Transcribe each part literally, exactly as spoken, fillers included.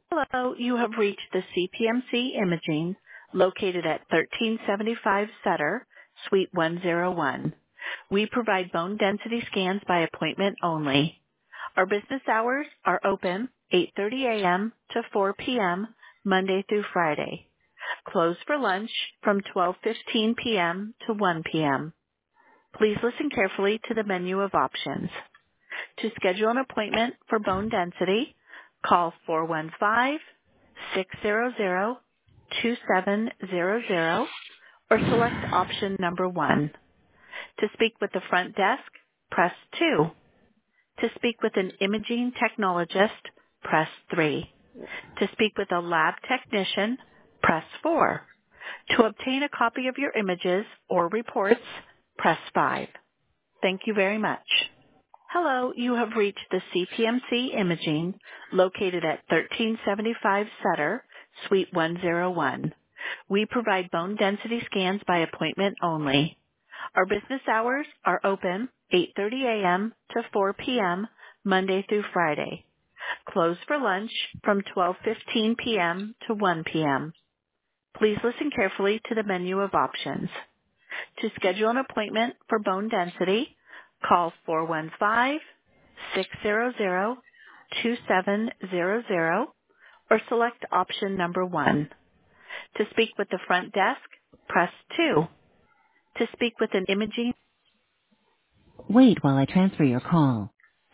Hello, you have reached the C P M C Imaging located at thirteen seventy-five Sutter, Suite one oh one. We provide bone density scans by appointment only. Our business hours are open eight thirty a.m. to four p.m. Monday through Friday. Closed for lunch from twelve fifteen p.m. to one p.m. Please listen carefully to the menu of options. To schedule an appointment for bone density, call four one five, six hundred, two seven zero zero or select option number one. To speak with the front desk, press two. To speak with an imaging technologist, press three. To speak with a lab technician, press four. To obtain a copy of your images or reports, press five. Thank you very much. Hello, you have reached the C P M C Imaging located at thirteen seventy-five Sutter, Suite one oh one. We provide bone density scans by appointment only. Our business hours are open eight thirty a.m. to four p.m. Monday through Friday. Closed for lunch from twelve fifteen p.m. to one p.m. Please listen carefully to the menu of options. To schedule an appointment for bone density, call four one five, six hundred, two seven zero zero or select option number one. To speak with the front desk, press two. To speak with an imaging Wait while I transfer your call.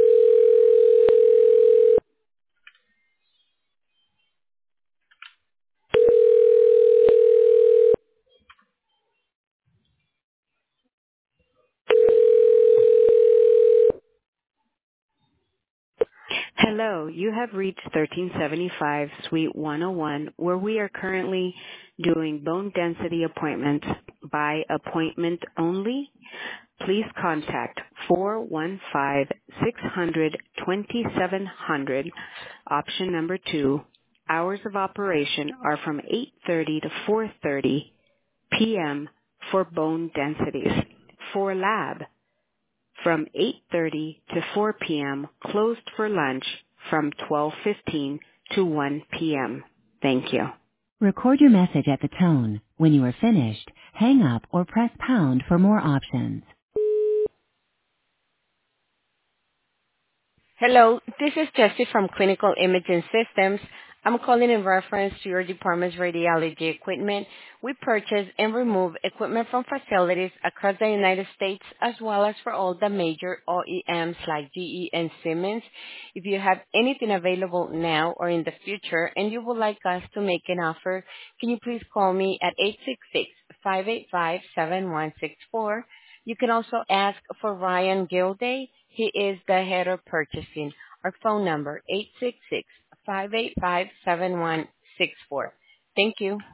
Hello, you have reached thirteen seventy-five Suite one oh one, where we are currently doing bone density appointments by appointment only. Please contact four one five, six hundred, twenty-seven hundred, option number two. Hours of operation are from eight thirty to four thirty p.m. for bone densities. For lab, from eight thirty to four p.m., closed for lunch from twelve fifteen to one p.m. Thank you. Record your message at the tone. When you are finished, hang up or press pound for more options. Hello, this is Jessie from Clinical Imaging Systems. I'm calling in reference to your department's radiology equipment. We purchase and remove equipment from facilities across the United States as well as for all the major O E Ms like G E and Siemens. If you have anything available now or in the future and you would like us to make an offer, can you please call me at eight six six, five eight five, seven one six four. You can also ask for Ryan Gilday. He is the head of purchasing. Our phone number, eight six six, five eight five, seven one six four. Thank you.